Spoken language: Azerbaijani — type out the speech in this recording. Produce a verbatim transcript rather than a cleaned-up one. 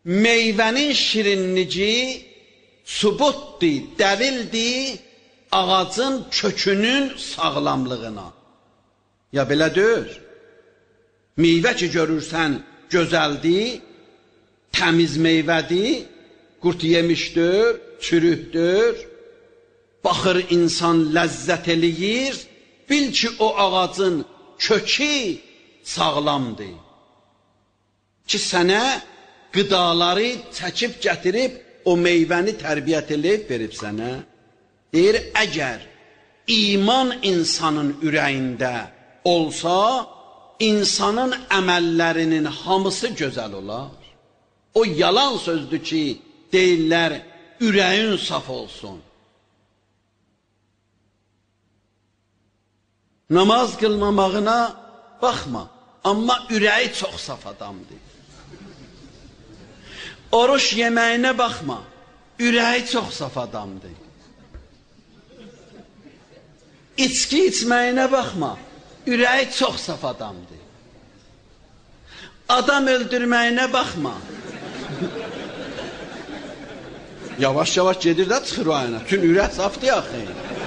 meyvənin şirinlici subutdur, dəlildir ağacın kökünün sağlamlığına. Ya belə deyir. Meyvə ki görürsən gözəldir, təmiz meyvədir, qurt yemişdir, çürükdür. Baxır insan ləzzət eləyir, bil ki o ağacın kökü sağlamdır. Ki sənə qıdaları çəkib gətirib o meyvəni tərbiyyət eləyib verib sənə. Deyir, əgər iman insanın ürəyində olsa, insanın əməllərinin hamısı gözəl olar. O yalan sözdür ki, deyirlər, ürəyin saf olsun. Namaz qılmamağına baxma, amma ürəyi çox saf adamdır. Oruç yeməyinə baxma, ürəyi çox saf adamdır. İçki içməyinə baxma, ürəyi çox saf adamdır. Adam öldürməyinə baxma. Yavaş-yavaş gedir də çıxır o ayına, tün ürək safdır axı.